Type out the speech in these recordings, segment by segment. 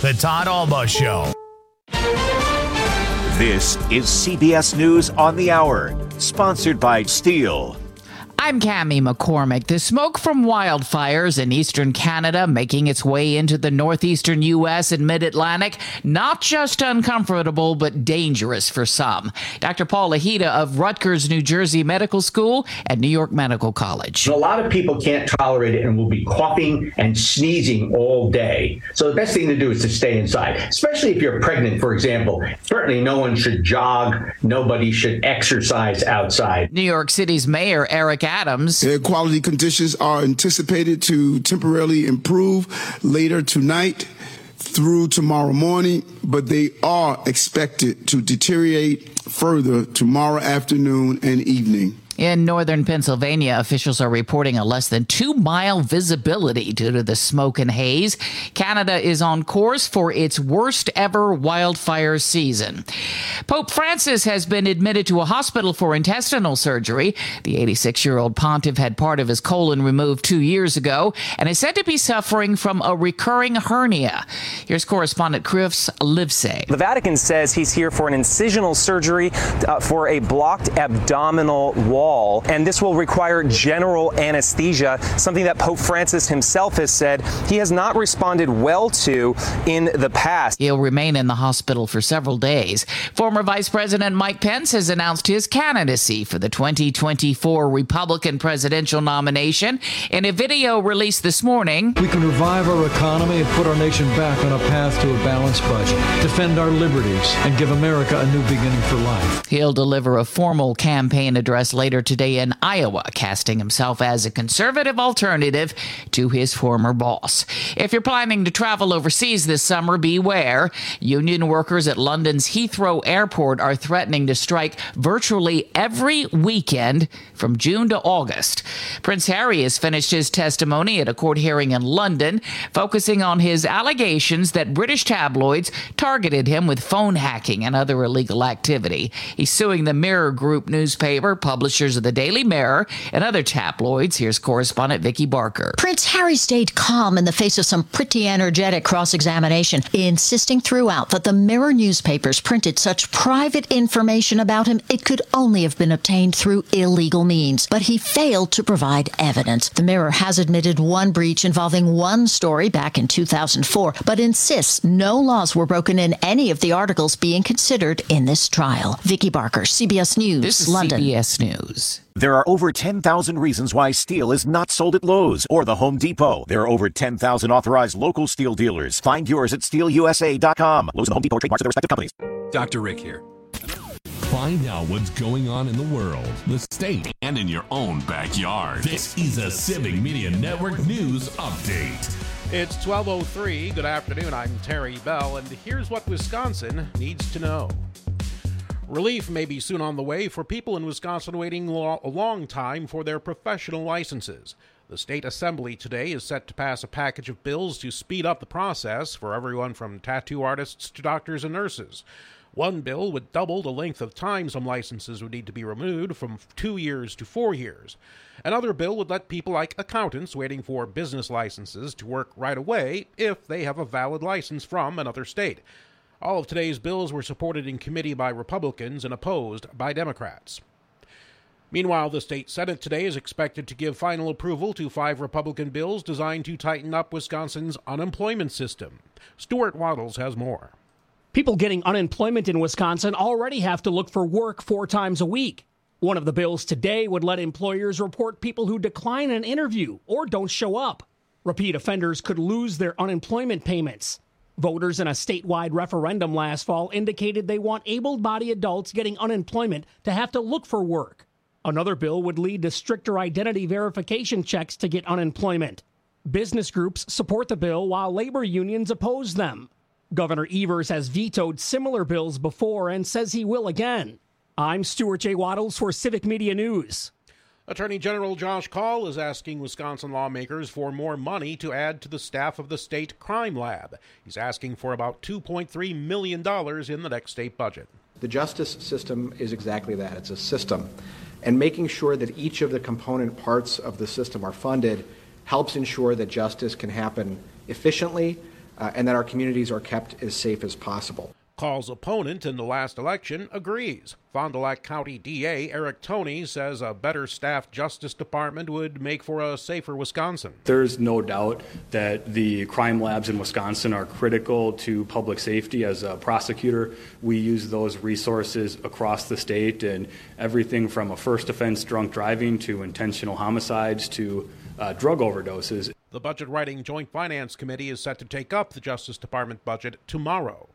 The Todd Alba Show. This is CBS News on the Hour, sponsored by Steel. I'm Cammie McCormick. The smoke from wildfires in eastern Canada making its way into the northeastern U.S. and mid-Atlantic, not just uncomfortable, but dangerous for some. Dr. Paul Lahita of Rutgers, New Jersey Medical School and New York Medical College. A lot of people can't tolerate it and will be coughing and sneezing all day. So the best thing to do is to stay inside, especially if you're pregnant, for example. Certainly no one should jog. Nobody should exercise outside. New York City's Mayor Eric Adams. Air quality conditions are anticipated to temporarily improve later tonight through tomorrow morning, but they are expected to deteriorate further tomorrow afternoon and evening. In northern Pennsylvania, officials are reporting a less than 2-mile visibility due to the smoke and haze. Canada is on course for its worst ever wildfire season. Pope Francis has been admitted to a hospital for intestinal surgery. The 86-year-old pontiff had part of his colon removed 2 years ago and is said to be suffering from a recurring hernia. Here's correspondent Chris Livesay. The Vatican says he's here for an incisional surgery for a blocked abdominal wall. And this will require general anesthesia, something that Pope Francis himself has said he has not responded well to in the past. He'll remain in the hospital for several days. Former Vice President Mike Pence has announced his candidacy for the 2024 Republican presidential nomination. In a video released this morning, we can revive our economy and put our nation back on a path to a balanced budget, defend our liberties, and give America a new beginning for life. He'll deliver a formal campaign address later today in Iowa, casting himself as a conservative alternative to his former boss. If you're planning to travel overseas this summer, beware. Union workers at London's Heathrow Airport are threatening to strike virtually every weekend from June to August. Prince Harry has finished his testimony at a court hearing in London, focusing on his allegations that British tabloids targeted him with phone hacking and other illegal activity. He's suing the Mirror Group newspaper, publishers of the Daily Mirror and other tabloids. Here's correspondent Vicky Barker. Prince Harry stayed calm in the face of some pretty energetic cross-examination, insisting throughout that the Mirror newspapers printed such private information about him it could only have been obtained through illegal means. But he failed to provide evidence. The Mirror has admitted one breach involving one story back in 2004, but insists no laws were broken in any of the articles being considered in this trial. Vicky Barker, CBS News, this is London. CBS News. There are over 10,000 reasons why steel is not sold at Lowe's or the Home Depot. There are over 10,000 authorized local steel dealers. Find yours at SteelUSA.com. Lowe's and the Home Depot trademarks of their respective companies. Dr. Rick here. Find out what's going on in the world, the state, and in your own backyard. This is a Civic Media Network News Update. It's 12:03. Good afternoon. I'm Terry Bell, and here's what Wisconsin needs to know. Relief may be soon on the way for people in Wisconsin waiting a long time for their professional licenses. The state assembly today is set to pass a package of bills to speed up the process for everyone from tattoo artists to doctors and nurses. One bill would double the length of time some licenses would need to be renewed from 2 years to 4 years. Another bill would let people like accountants waiting for business licenses to work right away if they have a valid license from another state. All of today's bills were supported in committee by Republicans and opposed by Democrats. Meanwhile, the state Senate today is expected to give final approval to 5 Republican bills designed to tighten up Wisconsin's unemployment system. Stuart Waddles has more. People getting unemployment in Wisconsin already have to look for work 4 times a week. One of the bills today would let employers report people who decline an interview or don't show up. Repeat offenders could lose their unemployment payments. Voters in a statewide referendum last fall indicated they want able-bodied adults getting unemployment to have to look for work. Another bill would lead to stricter identity verification checks to get unemployment. Business groups support the bill while labor unions oppose them. Governor Evers has vetoed similar bills before and says he will again. I'm Stuart J. Waddles for Civic Media News. Attorney General Josh Kaul is asking Wisconsin lawmakers for more money to add to the staff of the state crime lab. He's asking for about $2.3 million in the next state budget. The justice system is exactly that. It's a system. And making sure that each of the component parts of the system are funded helps ensure that justice can happen efficiently, and that our communities are kept as safe as possible. Call's opponent in the last election agrees. Fond du Lac County DA Eric Toney says a better staffed Justice Department would make for a safer Wisconsin. There's no doubt that the crime labs in Wisconsin are critical to public safety. As a prosecutor, we use those resources across the state, and everything from a first offense drunk driving to intentional homicides to drug overdoses. The Budget Writing Joint Finance Committee is set to take up the Justice Department budget tomorrow.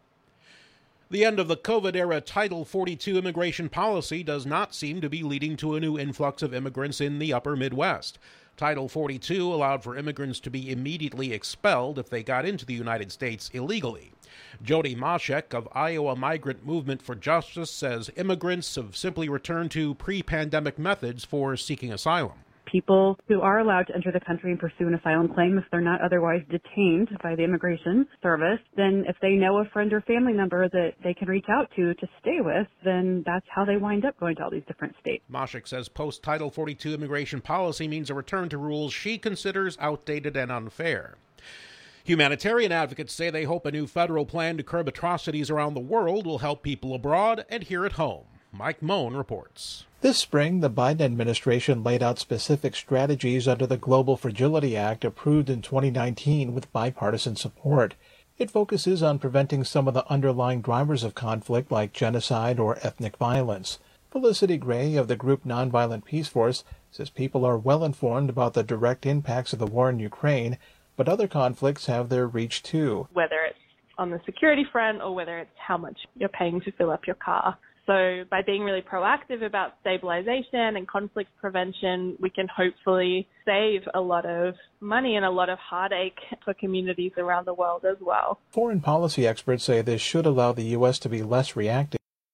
The end of the COVID-era Title 42 immigration policy does not seem to be leading to a new influx of immigrants in the upper Midwest. Title 42 allowed for immigrants to be immediately expelled if they got into the United States illegally. Jody Mashek of Iowa Migrant Movement for Justice says immigrants have simply returned to pre-pandemic methods for seeking asylum. People who are allowed to enter the country and pursue an asylum claim, if they're not otherwise detained by the Immigration Service, then if they know a friend or family member that they can reach out to stay with, then that's how they wind up going to all these different states. Mashek says post-Title 42 immigration policy means a return to rules she considers outdated and unfair. Humanitarian advocates say they hope a new federal plan to curb atrocities around the world will help people abroad and here at home. Mike Moen reports. This spring, the Biden administration laid out specific strategies under the Global Fragility Act approved in 2019 with bipartisan support. It focuses on preventing some of the underlying drivers of conflict like genocide or ethnic violence. Felicity Gray of the group Nonviolent Peace Force says people are well informed about the direct impacts of the war in Ukraine, but other conflicts have their reach too. Whether it's on the security front or whether it's how much you're paying to fill up your car. So by being really proactive about stabilization and conflict prevention, we can hopefully save a lot of money and a lot of heartache for communities around the world as well. Foreign policy experts say this should allow the U.S. to be less reactive.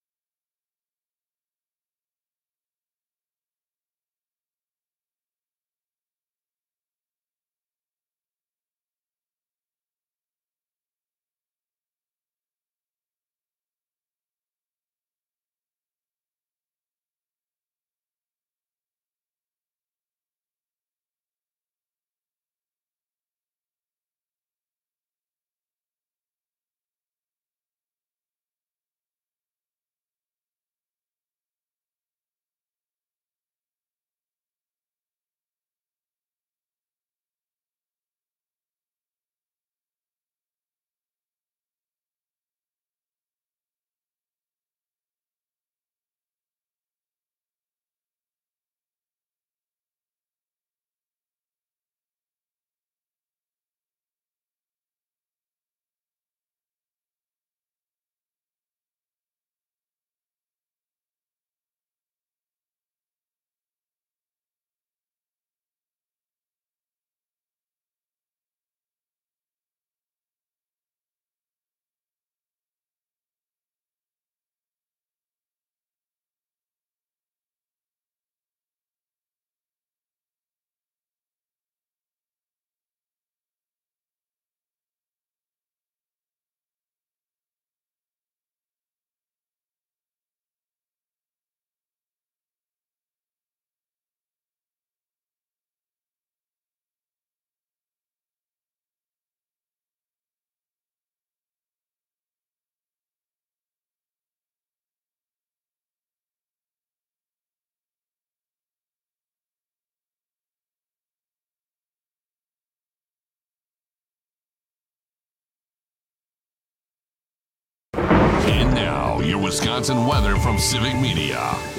And now, your Wisconsin weather from Civic Media.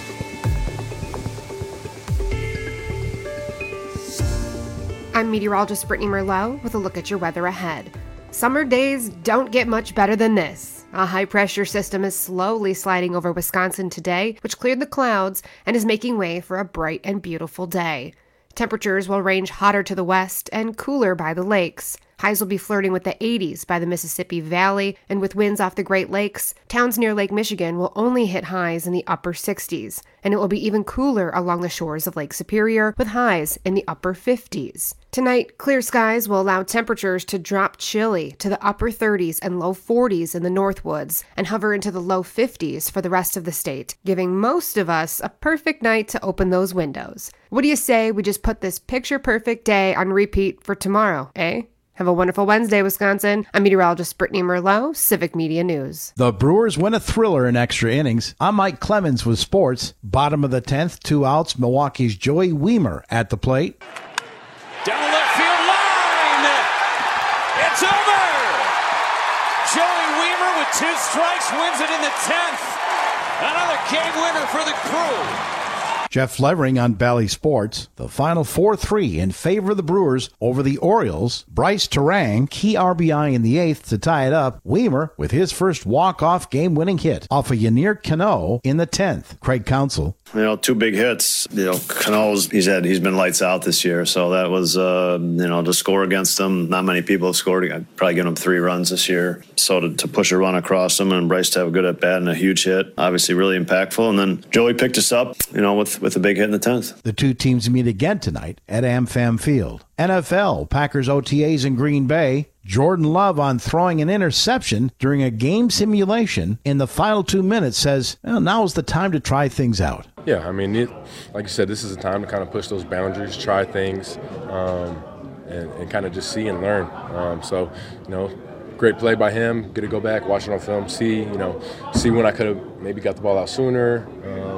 I'm meteorologist Brittany Merlot with a look at your weather ahead. Summer days don't get much better than this. A high-pressure system is slowly sliding over Wisconsin today, which cleared the clouds and is making way for a bright and beautiful day. Temperatures will range hotter to the west and cooler by the lakes. Highs will be flirting with the 80s by the Mississippi Valley, and with winds off the Great Lakes, towns near Lake Michigan will only hit highs in the upper 60s, and it will be even cooler along the shores of Lake Superior with highs in the upper 50s. Tonight, clear skies will allow temperatures to drop chilly to the upper 30s and low 40s in the Northwoods and hover into the low 50s for the rest of the state, giving most of us a perfect night to open those windows. What do you say we just put this picture-perfect day on repeat for tomorrow, eh? Have a wonderful Wednesday, Wisconsin. I'm meteorologist Brittany Merlot, Civic Media News. The Brewers win a thriller in extra innings. I'm Mike Clemens with sports. Bottom of the 10th, 2 outs. Milwaukee's Joey Wiemer at the plate. Down the left field line. It's over. Joey Wiemer with 2 strikes wins it in the 10th. Another game winner for the Crew. Jeff Levering on Bally Sports. The final 4-3 in favor of the Brewers over the Orioles. Bryce Terang, key RBI in the 8th to tie it up. Wiemer with his first walk-off game-winning hit off of Yennier Cano in the 10th. Craig Counsell. 2 big hits. Cano's he's been lights out this year, so that was to score against him. Not many people have scored. I'd probably given him 3 runs this year. So to push a run across him and Bryce to have a good at bat and a huge hit, obviously really impactful. And then Joey picked us up, with a big hit in the 10th. The 2 teams meet again tonight at AmFam Field. NFL, Packers OTAs in Green Bay. Jordan Love on throwing an interception during a game simulation in the final 2 minutes says, now is the time to try things out. Yeah, like you said, this is a time to kind of push those boundaries, try things, and kind of just see and learn. Great play by him. Good to go back, watch it on film, see when I could have maybe got the ball out sooner.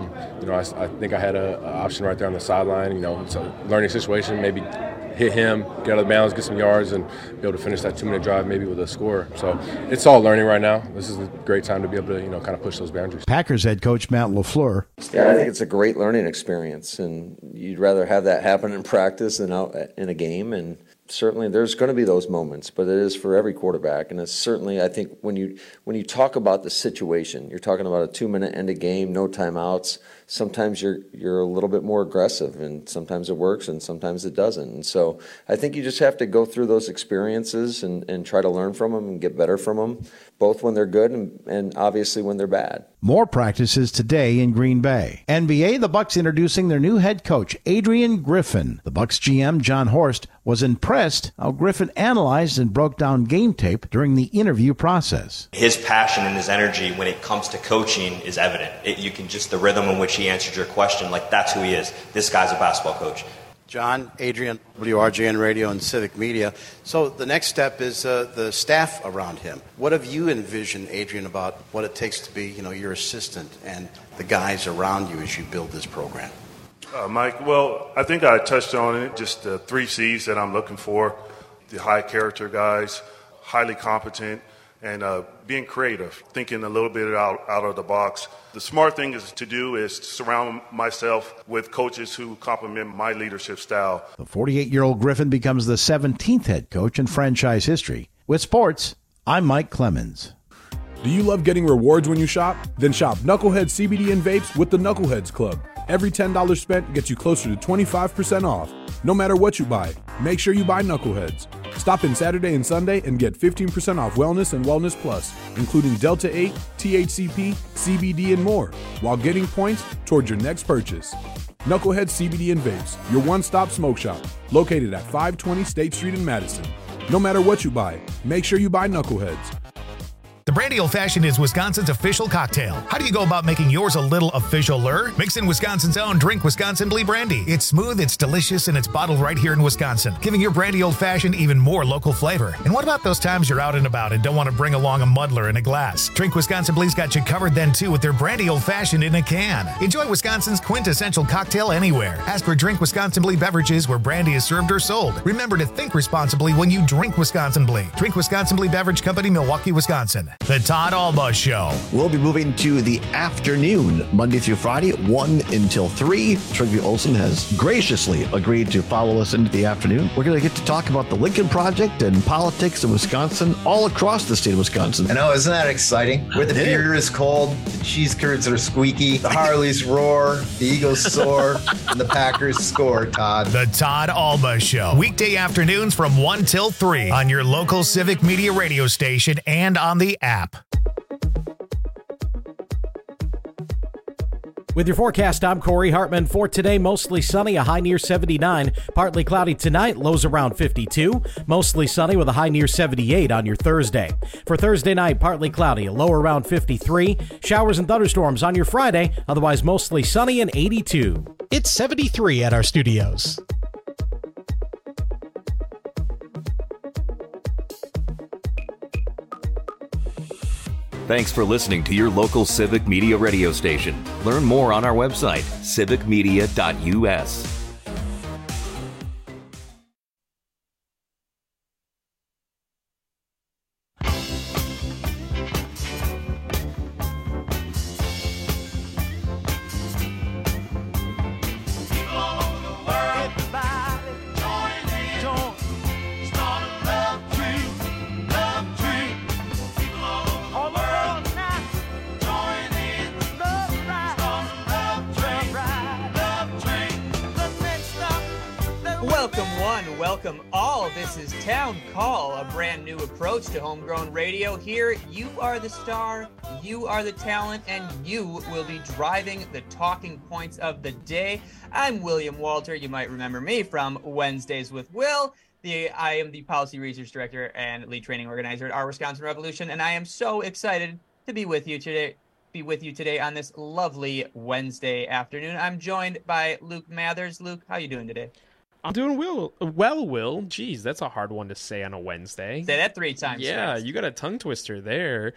I think I had an option right there on the sideline. It's a learning situation. Maybe hit him, get out of bounds, get some yards, and be able to finish that 2-minute drive maybe with a score. So it's all learning right now. This is a great time to be able to kind of push those boundaries. Packers head coach Matt LaFleur. Yeah, I think it's a great learning experience, and you'd rather have that happen in practice than out in a game. And certainly there's going to be those moments, but it is for every quarterback. And it's certainly, I think, when you talk about the situation, you're talking about a 2-minute end of game, no timeouts. Sometimes you're a little bit more aggressive, and sometimes it works and sometimes it doesn't. And so I think you just have to go through those experiences and try to learn from them and get better from them, both when they're good and obviously when they're bad. More practices today in Green Bay. NBA, the Bucks introducing their new head coach, Adrian Griffin. The Bucks GM, John Horst, was impressed how Griffin analyzed and broke down game tape during the interview process. His passion and his energy when it comes to coaching is evident. You can just, the rhythm in which he answered your question, that's who he is. This guy's a basketball coach. John, Adrian, WRJN Radio and Civic Media. So the next step is the staff around him. What have you envisioned, Adrian, about what it takes to be, your assistant and the guys around you as you build this program? Mike, well, I think I touched on it, just the 3 C's that I'm looking for. The high character guys, highly competent, and being creative, thinking a little bit out of the box. The smart thing is to surround myself with coaches who complement my leadership style. The 48-year-old Griffin becomes the 17th head coach in franchise history. With sports, I'm Mike Clemens. Do you love getting rewards when you shop? Then shop Knucklehead CBD and vapes with the Knuckleheads Club. Every $10 spent gets you closer to 25% off. No matter what you buy, make sure you buy Knuckleheads. Stop in Saturday and Sunday and get 15% off Wellness and Wellness Plus, including Delta 8, THCP, CBD, and more, while getting points towards your next purchase. Knucklehead CBD and Vapes, your one-stop smoke shop, located at 520 State Street in Madison. No matter what you buy, make sure you buy Knuckleheads. The Brandy Old Fashioned is Wisconsin's official cocktail. How do you go about making yours a little official-er? Mix in Wisconsin's own Drink Wisconsin Blee Brandy. It's smooth, it's delicious, and it's bottled right here in Wisconsin, giving your Brandy Old Fashioned even more local flavor. And what about those times you're out and about and don't want to bring along a muddler in a glass? Drink Wisconsin Blee's got you covered then, too, with their Brandy Old Fashioned in a can. Enjoy Wisconsin's quintessential cocktail anywhere. Ask for Drink Wisconsin Blee beverages where brandy is served or sold. Remember to think responsibly when you drink Wisconsin Blee. Drink Wisconsin Blee Beverage Company, Milwaukee, Wisconsin. The Todd Alba Show. We'll be moving to the afternoon, Monday through Friday, 1 until 3. Trigby Olsen has graciously agreed to follow us into the afternoon. We're going to get to talk about the Lincoln Project and politics in Wisconsin, all across the state of Wisconsin. I know, isn't that exciting? Where the beer is cold, the cheese curds are squeaky, the Harleys roar, the Eagles soar, and the Packers score, Todd. The Todd Alba Show. Weekday afternoons from 1 till 3 on your local Civic Media radio station and on the app. With your forecast, I'm Corey Hartman. For today, mostly sunny, a high near 79. Partly cloudy tonight, lows around 52. Mostly sunny with a high near 78 on your Thursday. For Thursday night, partly cloudy, a low around 53. Showers and thunderstorms on your Friday, otherwise mostly sunny and 82. It's 73 at our studios. Thanks for listening to your local Civic Media radio station. Learn more on our website, civicmedia.us. Welcome all. This is Town Call, a brand new approach to homegrown radio. Here, you are the star, you are the talent, and you will be driving the talking points of the day. I'm William Walter. You might remember me from Wednesdays with Will. I am the Policy Research Director and Lead Training Organizer at Our Wisconsin Revolution, and I am so excited to be with you today on this lovely Wednesday afternoon. I'm joined by Luke Mathers. Luke, how you doing today? I'm doing well, Will. Geez, that's a hard one to say on a Wednesday. Say that 3 times. Yeah, fast. You got a tongue twister there.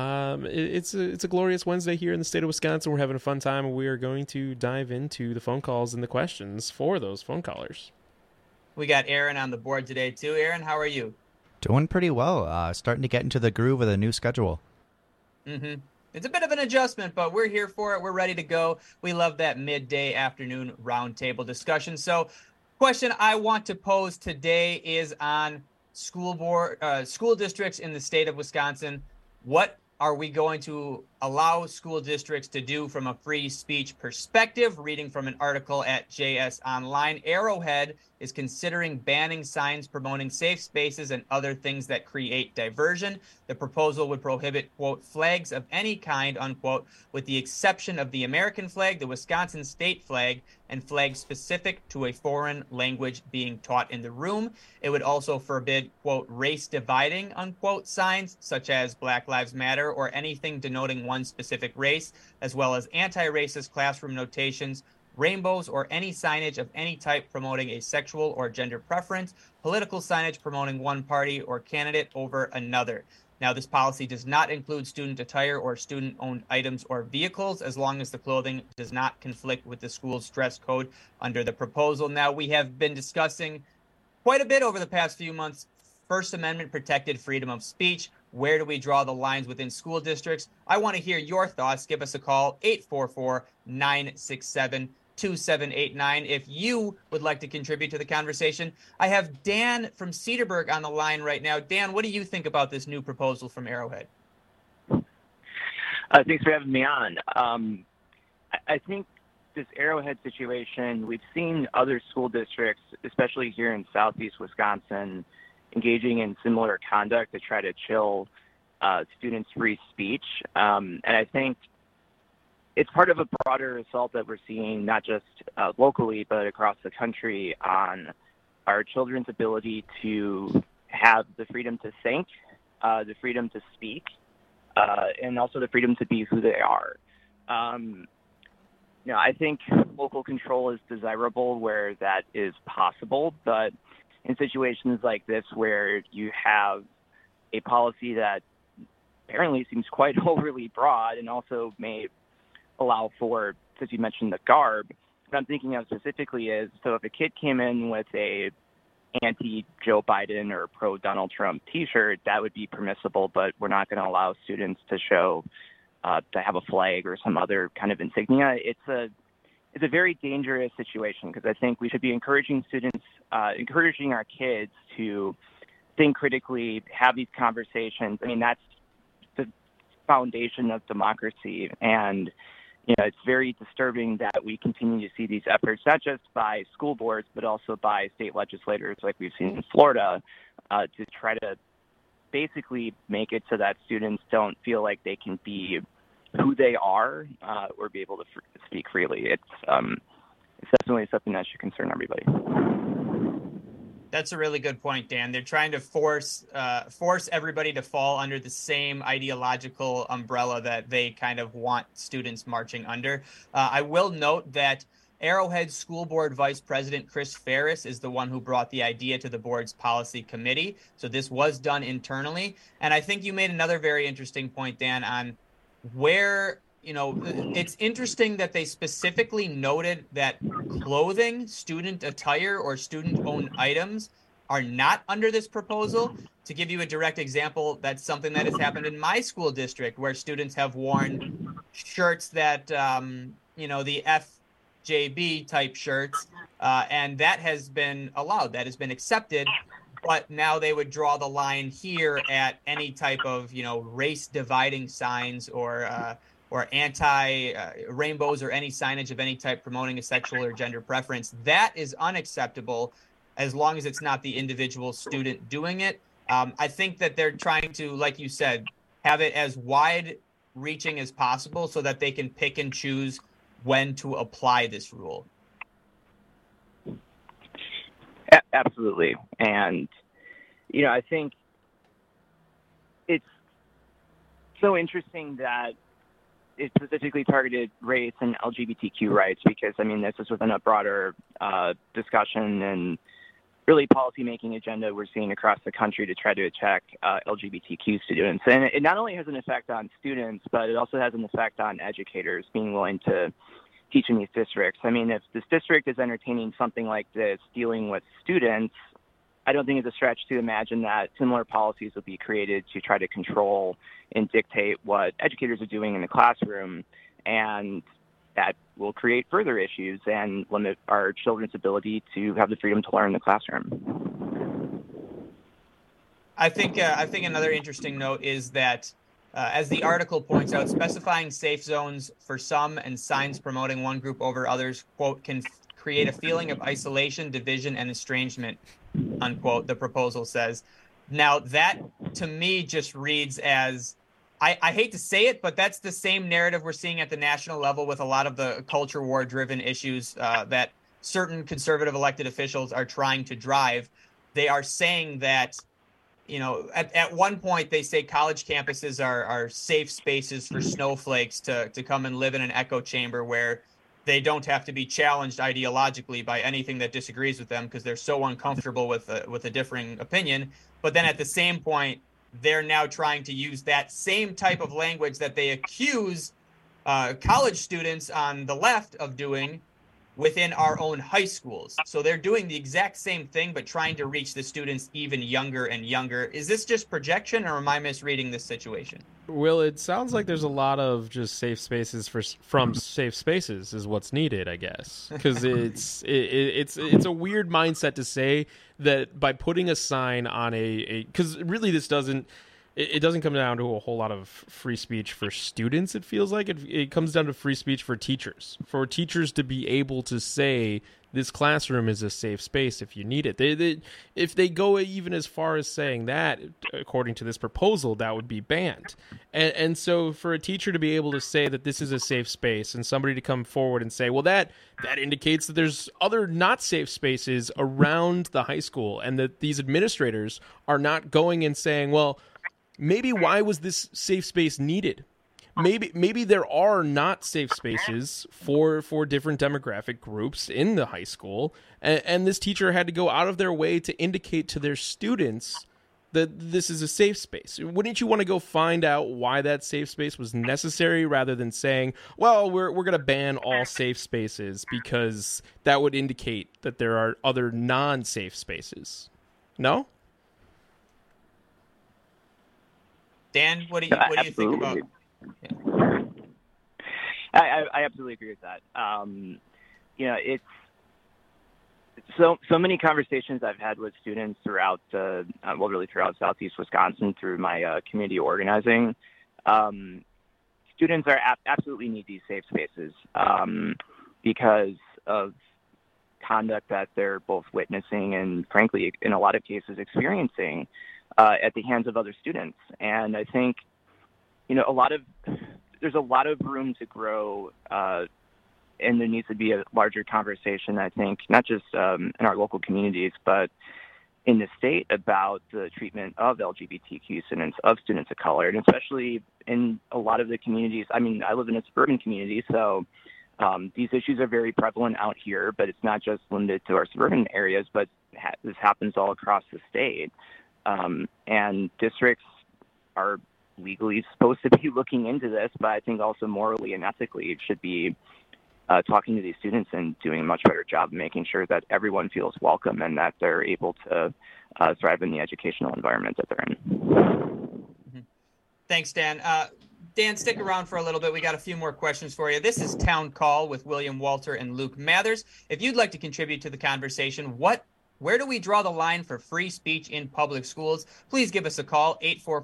It's a glorious Wednesday here in the state of Wisconsin. We're having a fun time, and we are going to dive into the phone calls and the questions for those phone callers. We got Aaron on the board today, too. Aaron, how are you? Doing pretty well. Starting to get into the groove of the new schedule. Mm-hmm. It's a bit of an adjustment, but we're here for it. We're ready to go. We love that midday afternoon roundtable discussion. So, question I want to pose today is on school districts in the state of Wisconsin. What are we going to allow school districts to do from a free speech perspective? Reading from an article at JS Online, Arrowhead is considering banning signs promoting safe spaces and other things that create diversion. The proposal would prohibit, quote, flags of any kind, unquote, with the exception of the American flag, the Wisconsin state flag, and flags specific to a foreign language being taught in the room. It would also forbid, quote, race dividing, unquote, signs such as Black Lives Matter or anything denoting one specific race, as well as anti-racist classroom notations, rainbows, or any signage of any type promoting a sexual or gender preference, political signage promoting one party or candidate over another. Now, this policy does not include student attire or student-owned items or vehicles, as long as the clothing does not conflict with the school's dress code under the proposal. Now, we have been discussing quite a bit over the past few months First Amendment protected freedom of speech. Where do we draw the lines within school districts? I want to hear your thoughts. Give us a call, 844-967-2789, if you would like to contribute to the conversation. I have Dan from Cedarburg on the line right now. Dan, what do you think about this new proposal from Arrowhead? Thanks for having me on. I think this Arrowhead situation, we've seen other school districts, especially here in southeast Wisconsin, engaging in similar conduct to try to chill students' free speech. And I think it's part of a broader assault that we're seeing, not just locally, but across the country, on our children's ability to have the freedom to think, the freedom to speak, and also the freedom to be who they are. I think local control is desirable where that is possible, but in situations like this where you have a policy that apparently seems quite overly broad and also may allow for, as you mentioned, the garb, what I'm thinking of specifically is, so if a kid came in with a anti-Joe Biden or pro-Donald Trump t-shirt, that would be permissible, but we're not going to allow students to show, to have a flag or some other kind of insignia. It's a very dangerous situation because I think we should be encouraging encouraging our kids to think critically, have these conversations. I mean, that's the foundation of democracy. And, it's very disturbing that we continue to see these efforts, not just by school boards, but also by state legislators like we've seen in Florida, to try to basically make it so that students don't feel like they can be who they are or be able to speak freely. It's definitely something that should concern everybody. That's a really good point, Dan. They're trying to force everybody to fall under the same ideological umbrella that they kind of want students marching under. I will note that Arrowhead School Board Vice President Chris Ferris is the one who brought the idea to the board's policy committee. So this was done internally. And I think you made another very interesting point, Dan, on where, it's interesting that they specifically noted that clothing, student attire, or student-owned items are not under this proposal. To give you a direct example, that's something that has happened in my school district, where students have worn shirts that, the FJB type shirts, and that has been allowed, that has been accepted. But now they would draw the line here at any type of, race dividing signs or anti rainbows or any signage of any type promoting a sexual or gender preference. That is unacceptable as long as it's not the individual student doing it. I think that they're trying to, like you said, have it as wide reaching as possible so that they can pick and choose when to apply this rule. Absolutely. And, I think it's so interesting that it specifically targeted race and LGBTQ rights because, this is within a broader discussion and really policymaking agenda we're seeing across the country to try to attack LGBTQ students. And it not only has an effect on students, but it also has an effect on educators being willing to teach in these districts. If this district is entertaining something like this dealing with students, I don't think it's a stretch to imagine that similar policies will be created to try to control and dictate what educators are doing in the classroom, and that will create further issues and limit our children's ability to have the freedom to learn in the classroom. I think another interesting note is that, as the article points out, specifying safe zones for some and signs promoting one group over others, quote, can create a feeling of isolation, division, and estrangement, unquote, the proposal says. Now, that to me just reads as, I hate to say it, but that's the same narrative we're seeing at the national level with a lot of the culture war-driven issues that certain conservative elected officials are trying to drive. They are saying that, at one point they say college campuses are safe spaces for snowflakes to come and live in an echo chamber where they don't have to be challenged ideologically by anything that disagrees with them because they're so uncomfortable with a differing opinion. But then at the same point, they're now trying to use that same type of language that they accuse college students on the left of doing within our own high schools. So they're doing the exact same thing, but trying to reach the students even younger and younger. Is this just projection, or am I misreading this situation? Will, it sounds like there's a lot of just safe spaces from safe spaces is what's needed, I guess, because it's a weird mindset to say that by putting a sign on because really this doesn't. It doesn't come down to a whole lot of free speech for students, it feels like. It comes down to free speech for teachers to be able to say this classroom is a safe space if you need it. If they go even as far as saying that, according to this proposal, that would be banned. And so for a teacher to be able to say that this is a safe space and somebody to come forward and say, well, that indicates that there's other not safe spaces around the high school and that these administrators are not going and saying, well, maybe why was this safe space needed? Maybe there are not safe spaces for different demographic groups in the high school, and this teacher had to go out of their way to indicate to their students that this is a safe space. Wouldn't you want to go find out why that safe space was necessary rather than saying, well, we're going to ban all safe spaces because that would indicate that there are other non-safe spaces? No? Dan, what do you think about? Yeah. I absolutely agree with that. It's so many conversations I've had with students throughout, throughout Southeast Wisconsin through my community organizing. Students absolutely need these safe spaces because of conduct that they're both witnessing and, frankly, in a lot of cases, experiencing at the hands of other students. And I think, there's a lot of room to grow, and there needs to be a larger conversation, I think, not just in our local communities, but in the state about the treatment of LGBTQ students, of students of color, and especially in a lot of the communities. I live in a suburban community, so These issues are very prevalent out here, but it's not just limited to our suburban areas, but this happens all across the state. And districts are legally supposed to be looking into this, but I think also morally and ethically it should be talking to these students and doing a much better job of making sure that everyone feels welcome and that they're able to thrive in the educational environment that they're in. Mm-hmm. Thanks, Dan. Dan, stick around for a little bit. We got a few more questions for you. This is Town Call with William Walter and Luke Mathers. If you'd like to contribute to the conversation, where do we draw the line for free speech in public schools? Please give us a call,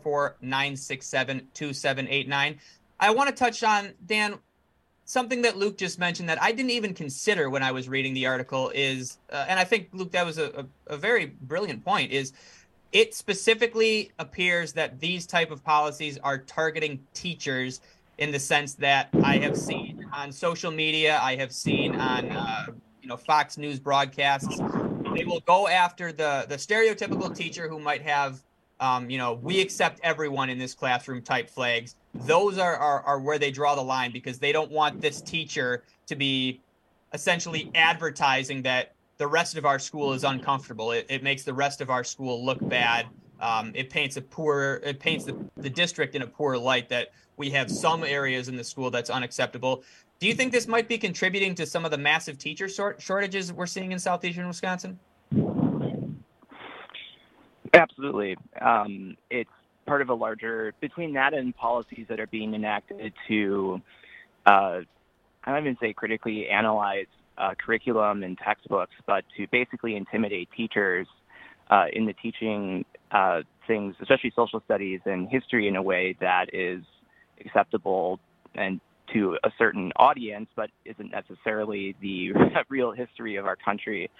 844-967-2789. I want to touch on, Dan, something that Luke just mentioned that I didn't even consider when I was reading the article is, and I think, Luke, that was a very brilliant point, is it specifically appears that these type of policies are targeting teachers in the sense that I have seen on social media, I have seen on Fox News broadcasts. They will go after the stereotypical teacher who might have, we accept everyone in this classroom type flags. Those are where they draw the line because they don't want this teacher to be essentially advertising that the rest of our school is uncomfortable. It makes the rest of our school look bad. It paints the district in a poor light that we have some areas in the school that's unacceptable. Do you think this might be contributing to some of the massive teacher shortages we're seeing in southeastern Wisconsin? Absolutely. It's part of a larger, between that and policies that are being enacted to, I don't even say critically analyze curriculum and textbooks, but to basically intimidate teachers in the teaching things, especially social studies and history, in a way that is acceptable and to a certain audience, but isn't necessarily the real history of our country.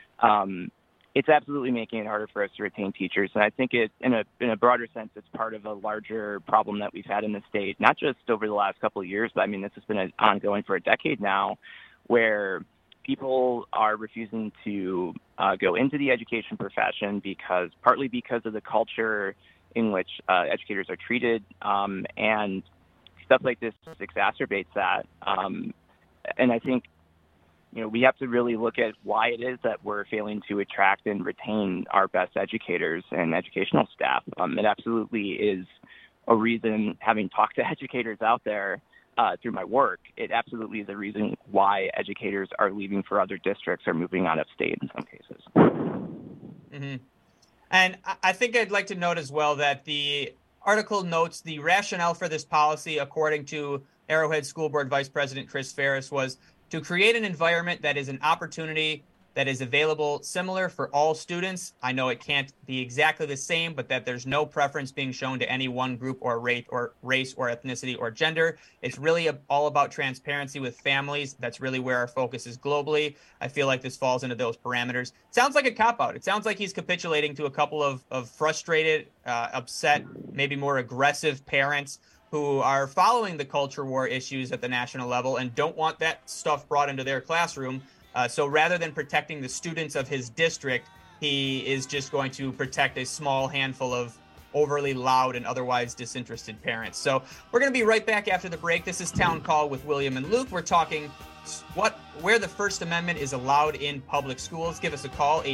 It's absolutely making it harder for us to retain teachers. And I think it, in a broader sense, it's part of a larger problem that we've had in the state, not just over the last couple of years, but I mean, this has been ongoing for a decade now, where people are refusing to go into the education profession partly because of the culture in which educators are treated, and stuff like this just exacerbates that. And I think, we have to really look at why it is that we're failing to attract and retain our best educators and educational staff. It absolutely is a reason, having talked to educators out there through my work, it absolutely is a reason why educators are leaving for other districts or moving out of state in some cases. Mm-hmm. And I think I'd like to note as well that the article notes the rationale for this policy, according to Arrowhead School Board Vice President Chris Ferris, was to create an environment that is an opportunity that is available similar for all students. I know it can't be exactly the same, but that there's no preference being shown to any one group or race or ethnicity or gender. It's really all about transparency with families. That's really where our focus is globally. I feel like this falls into those parameters. Sounds like a cop-out. It sounds like he's capitulating to a couple of frustrated, upset, maybe more aggressive parents who are following the culture war issues at the national level and don't want that stuff brought into their classroom. So rather than protecting the students of his district, he is just going to protect a small handful of overly loud and otherwise disinterested parents. So we're going to be right back after the break. This is Town Call with William and Luke. We're talking where the First Amendment is allowed in public schools. Give us a call,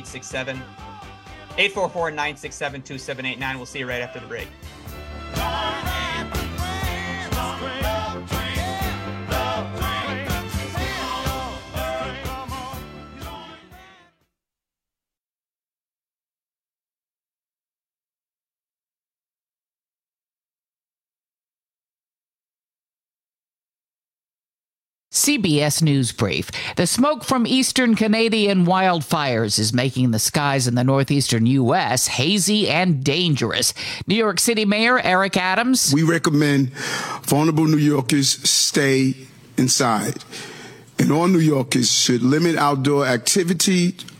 844-967-2789. We'll see you right after the break. CBS News Brief. The smoke from eastern Canadian wildfires is making the skies in the northeastern U.S. hazy and dangerous. New York City Mayor Eric Adams. We recommend vulnerable New Yorkers stay inside. And all New Yorkers should limit outdoor activity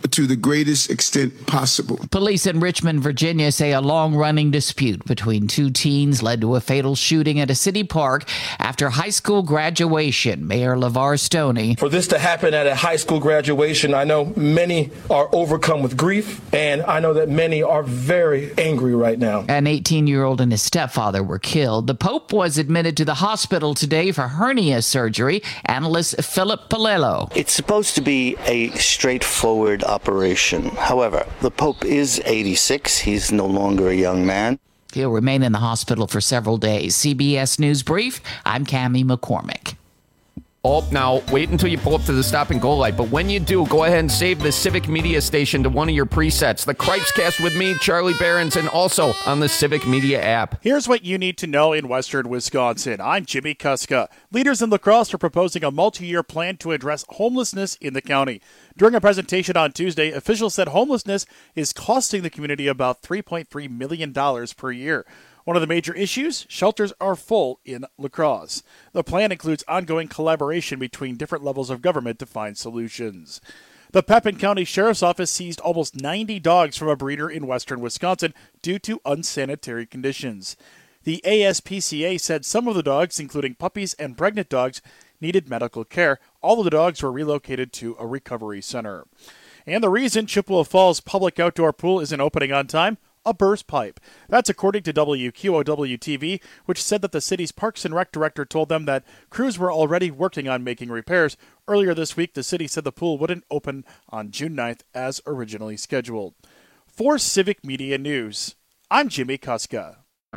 to the greatest extent possible. Police in Richmond, Virginia say a long-running dispute between two teens led to a fatal shooting at a city park after high school graduation. Mayor LeVar Stoney. For this to happen at a high school graduation, I know many are overcome with grief, and I know that many are very angry right now. An 18-year-old and his stepfather were killed. The Pope was admitted to the hospital today for hernia surgery. Analyst Philip Palello. It's supposed to be a straightforward operation. However, the Pope is 86. He's no longer a young man. He'll remain in the hospital for several days. CBS News Brief, I'm Cammie McCormick. Oh, now, wait until you pull up to the stop and go light. But when you do, go ahead and save the Civic Media Station to one of your presets. The Cripescast with me, Charlie Behrens, and also on the Civic Media app. Here's what you need to know in western Wisconsin. I'm Jimmy Kuska. Leaders in La Crosse are proposing a multi-year plan to address homelessness in the county. During a presentation on Tuesday, officials said homelessness is costing the community about $3.3 million per year. One of the major issues, shelters are full in La Crosse. The plan includes ongoing collaboration between different levels of government to find solutions. The Pepin County Sheriff's Office seized almost 90 dogs from a breeder in western Wisconsin due to unsanitary conditions. The ASPCA said some of the dogs, including puppies and pregnant dogs, needed medical care. All of the dogs were relocated to a recovery center. And the reason Chippewa Falls Public Outdoor Pool isn't opening on time? A burst pipe. That's according to WQOW-TV, which said that the city's Parks and Rec director told them that crews were already working on making repairs. Earlier this week, the city said the pool wouldn't open on June 9th as originally scheduled. For Civic Media News, I'm Jimmy Kuska.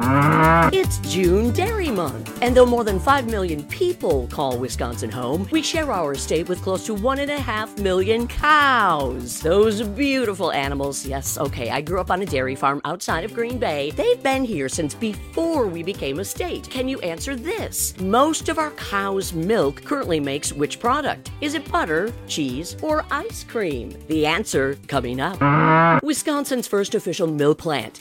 It's June Dairy Month, and though more than 5 million people call Wisconsin home, we share our state with close to 1.5 million cows. Those beautiful animals. Yes, okay, I grew up on a dairy farm outside of Green Bay. They've been here since before we became a state. Can you answer this? Most of our cow's milk currently makes which product? Is it butter, cheese, or ice cream? The answer coming up. Wisconsin's first official milk plant,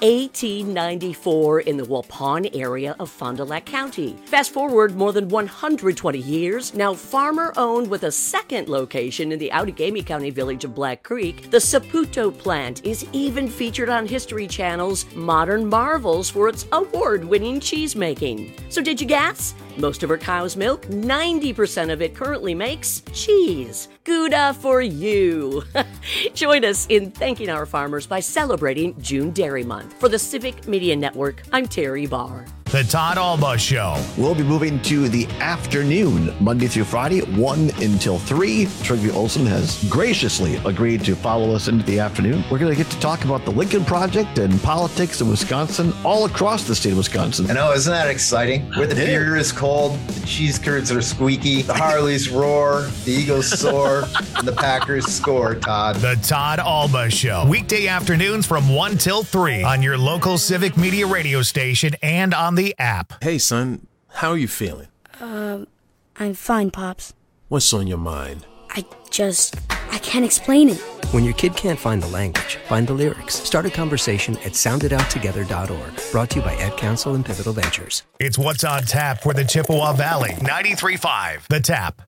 1894 in the Waupun area of Fond du Lac County. Fast forward more than 120 years, now farmer-owned with a second location in the Outagamie County village of Black Creek, the Saputo plant is even featured on History Channel's Modern Marvels for its award-winning cheese making. So did you guess? Most of our cow's milk, 90% of it currently makes cheese. Gouda for you. Join us in thanking our farmers by celebrating June Dairy Month. For the Civic Media Network, I'm Terry Barr. The Todd Alba Show. We'll be moving to the afternoon, Monday through Friday, 1 until 3. Trygve Olsen has graciously agreed to follow us into the afternoon. We're going to get to talk about the Lincoln Project and politics in Wisconsin, all across the state of Wisconsin. I know, isn't that exciting? Where the beer is cold, the cheese curds are squeaky, the Harleys roar, the Eagles soar, and the Packers score, Todd. The Todd Alba Show. Weekday afternoons from 1 till 3 on your local Civic Media radio station and on the app. Hey, son, how are you feeling? I'm fine, Pops. What's on your mind? I can't explain it. When your kid can't find the language, find the lyrics. Start a conversation at sounditouttogether.org. Brought to you by Ad Council and Pivotal Ventures. It's What's on Tap for the Chippewa Valley. 93.5 The Tap.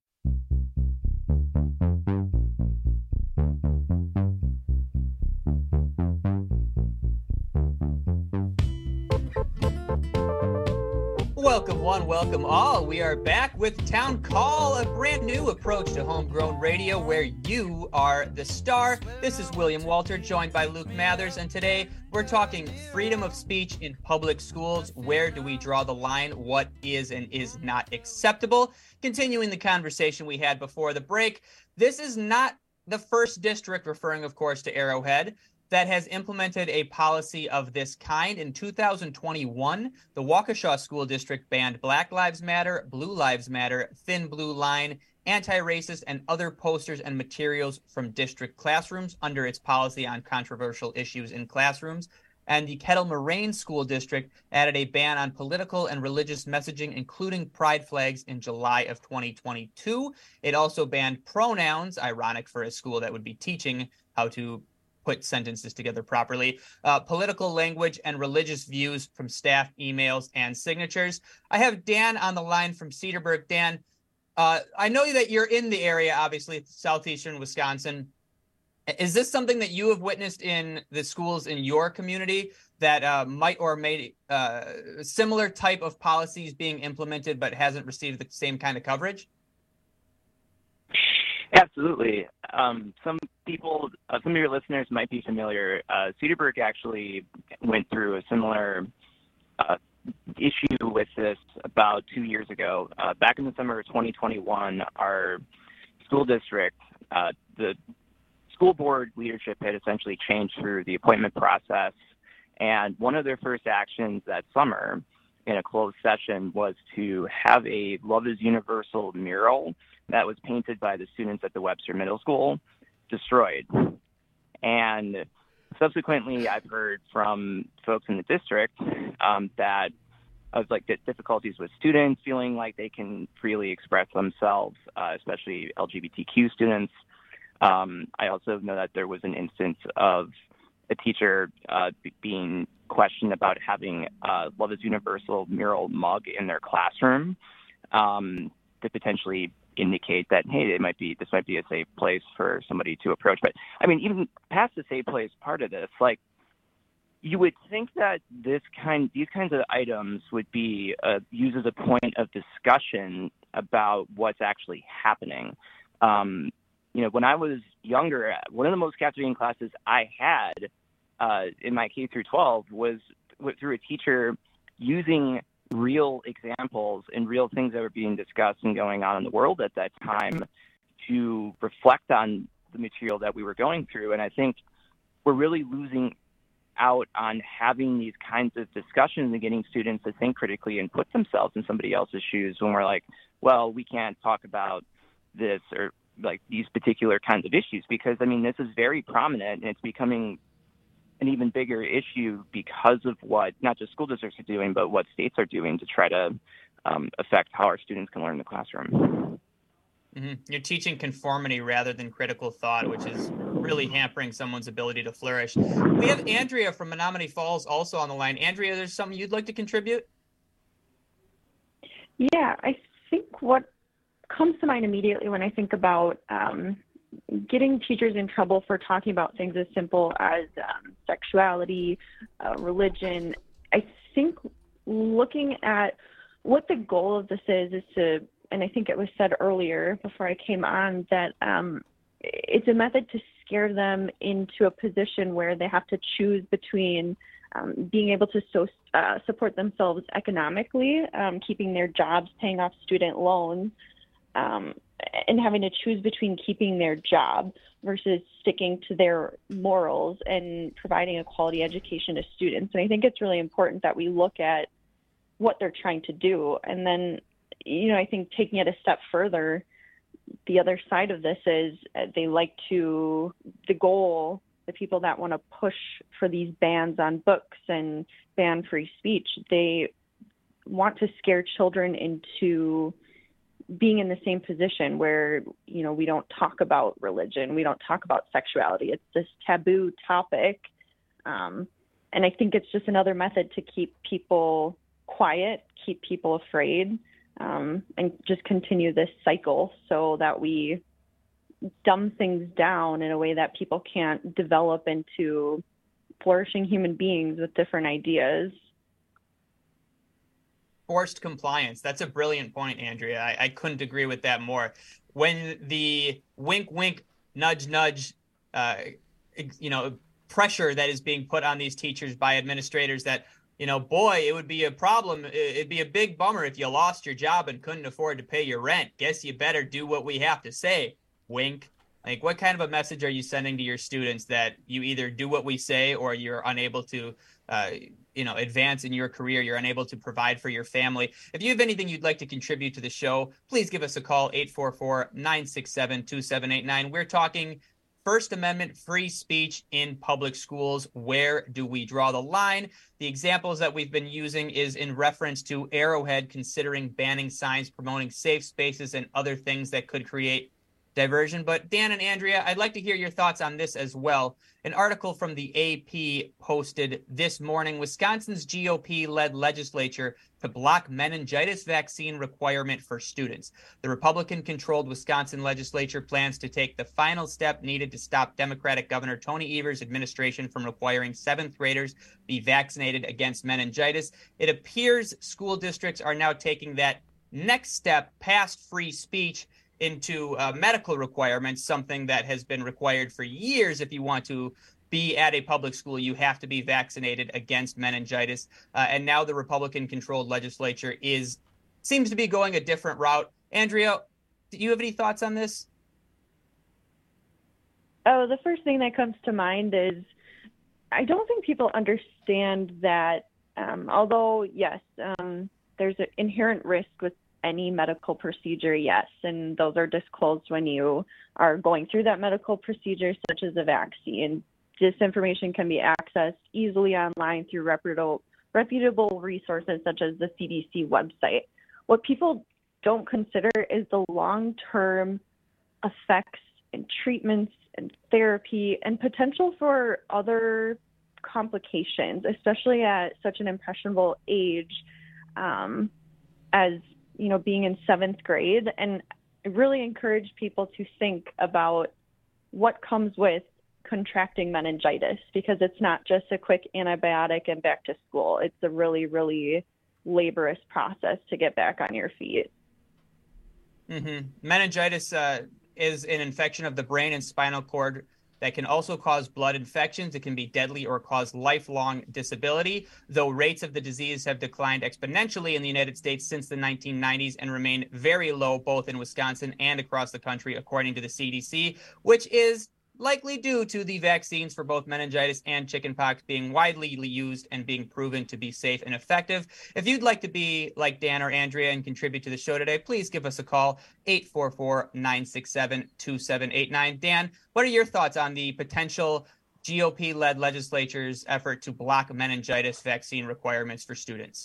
Welcome one, welcome all. We are back with Town Call, a brand new approach to homegrown radio where you are the star. This is William Walter, joined by Luke Mathers, and today we're talking freedom of speech in public schools. Where do we draw the line? What is and is not acceptable? Continuing the conversation we had before the break, this is not the first district, referring of course to Arrowhead, that has implemented a policy of this kind. In 2021, the Waukesha School District banned Black Lives Matter, Blue Lives Matter, Thin Blue Line, anti-racist, and other posters and materials from district classrooms under its policy on controversial issues in classrooms. And the Kettle Moraine School District added a ban on political and religious messaging, including pride flags, in July of 2022. It also banned pronouns, ironic for a school that would be teaching how to put sentences together properly, political language and religious views from staff emails and signatures. I have Dan on the line from Cedarburg. Dan, I know that you're in the area, obviously, southeastern Wisconsin. Is this something that you have witnessed in the schools in your community that might or may similar type of policies being implemented but hasn't received the same kind of coverage? Absolutely. Some people, some of your listeners might be familiar. Cedarburg actually went through a similar issue with this about 2 years ago. Back in the summer of 2021, our school district, the school board leadership had essentially changed through the appointment process. And one of their first actions that summer in a closed session was to have a Love is Universal mural that was painted by the students at the Webster Middle School destroyed. And subsequently, I've heard from folks in the district that of like the difficulties with students feeling like they can freely express themselves, especially LGBTQ students. I also know that there was an instance of a teacher being questioned about having a Love is Universal mural mug in their classroom to potentially indicate that, hey, this might be a safe place for somebody to approach. But I mean, even past the safe place part of this, like, you would think that these kinds of items would be used as a point of discussion about what's actually happening. When I was younger, one of the most captivating classes I had in my K through 12 was through a teacher using real examples and real things that were being discussed and going on in the world at that time to reflect on the material that we were going through. And I think we're really losing out on having these kinds of discussions and getting students to think critically and put themselves in somebody else's shoes when we're like, well, we can't talk about this or like these particular kinds of issues, because I mean, this is very prominent and it's becoming an even bigger issue because of what not just school districts are doing, but what states are doing to try to affect how our students can learn in the classroom. Mm-hmm. You're teaching conformity rather than critical thought, which is really hampering someone's ability to flourish. We have Andrea from Menomonee Falls also on the line. Andrea, there's something you'd like to contribute? Yeah, I think what comes to mind immediately when I think about getting teachers in trouble for talking about things as simple as sexuality, religion, I think looking at what the goal of this is to, and I think it was said earlier before I came on, that it's a method to scare them into a position where they have to choose between being able to support themselves economically, keeping their jobs, paying off student loans, and having to choose between keeping their job versus sticking to their morals and providing a quality education to students. And I think it's really important that we look at what they're trying to do. And then, I think taking it a step further, the other side of this is the people that want to push for these bans on books and ban free speech, they want to scare children into being in the same position where, we don't talk about religion, we don't talk about sexuality. It's this taboo topic. And I think it's just another method to keep people quiet, keep people afraid, and just continue this cycle so that we dumb things down in a way that people can't develop into flourishing human beings with different ideas. Forced compliance. That's a brilliant point, Andrea. I couldn't agree with that more. When the wink, wink, nudge, nudge, pressure that is being put on these teachers by administrators that, boy, it would be a problem. It'd be a big bummer if you lost your job and couldn't afford to pay your rent. Guess you better do what we have to say. Wink. Like, what kind of a message are you sending to your students that you either do what we say or you're unable to advance in your career, you're unable to provide for your family? If you have anything you'd like to contribute to the show, please give us a call, 844-967-2789. We're talking First Amendment free speech in public schools. Where do we draw the line? The examples that we've been using is in reference to Arrowhead considering banning signs promoting safe spaces and other things that could create diversion. But Dan and Andrea, I'd like to hear your thoughts on this as well. An article from the AP posted this morning, Wisconsin's GOP-led legislature to block meningitis vaccine requirement for students. The Republican-controlled Wisconsin legislature plans to take the final step needed to stop Democratic Governor Tony Evers' administration from requiring seventh graders be vaccinated against meningitis. It appears school districts are now taking that next step past free speech into medical requirements, something that has been required for years. If you want to be at a public school, you have to be vaccinated against meningitis. And now the Republican-controlled legislature seems to be going a different route. Andrea, do you have any thoughts on this? Oh, the first thing that comes to mind is I don't think people understand that although, yes, there's an inherent risk with any medical procedure, yes, and those are disclosed when you are going through that medical procedure, such as a vaccine. This information can be accessed easily online through reputable resources such as the CDC website. What people don't consider is the long-term effects and treatments and therapy and potential for other complications, especially at such an impressionable age as being in seventh grade. And I really encourage people to think about what comes with contracting meningitis, because it's not just a quick antibiotic and back to school. It's a really, really laborious process to get back on your feet. Mm-hmm. Meningitis is an infection of the brain and spinal cord that can also cause blood infections. It can be deadly or cause lifelong disability, though rates of the disease have declined exponentially in the United States since the 1990s and remain very low both in Wisconsin and across the country, according to the CDC, which is likely due to the vaccines for both meningitis and chickenpox being widely used and being proven to be safe and effective. If you'd like to be like Dan or Andrea and contribute to the show today, please give us a call, 844-967-2789. Dan, what are your thoughts on the potential GOP-led legislature's effort to block meningitis vaccine requirements for students?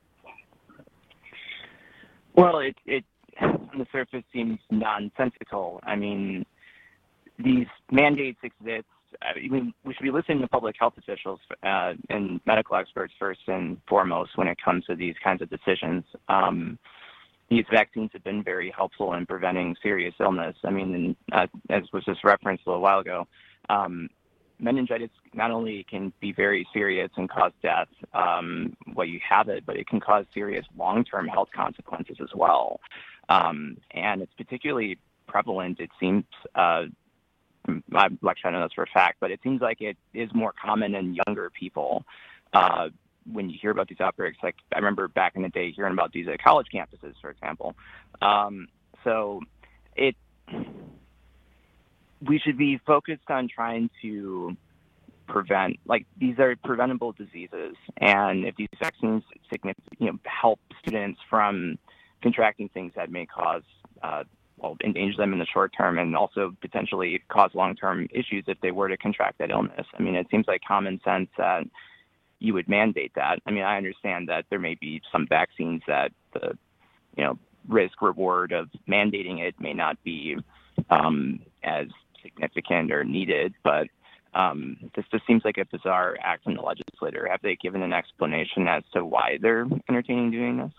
Well, it on the surface seems nonsensical. I mean, these mandates exist. We should be listening to public health officials and medical experts first and foremost when it comes to these kinds of decisions. These vaccines have been very helpful in preventing serious illness. I mean, as was just referenced a little while ago, meningitis not only can be very serious and cause death while you have it, but it can cause serious long-term health consequences as well. And it's particularly prevalent, it seems, I'm not sure I know this for a fact, but it seems like it is more common in younger people. When you hear about these outbreaks, like I remember back in the day hearing about these at college campuses, for example. We should be focused on trying to prevent, like, these are preventable diseases, and if these vaccines help students from contracting things that may cause endanger them in the short term and also potentially cause long-term issues if they were to contract that illness. I mean, it seems like common sense that you would mandate that. I mean, I understand that there may be some vaccines that the, risk reward of mandating it may not be as significant or needed, but this just seems like a bizarre act from the legislature. Have they given an explanation as to why they're entertaining doing this?